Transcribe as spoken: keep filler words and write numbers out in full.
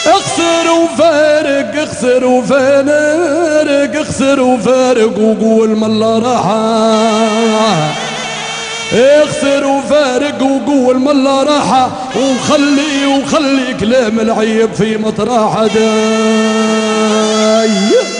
اخسر وفارق اخسر وفارق اخسر وفارق وقول من الله راحة اخسر وفارق وقول من الله راحة وخلي وخلي كلام العيب في مطرحه داي.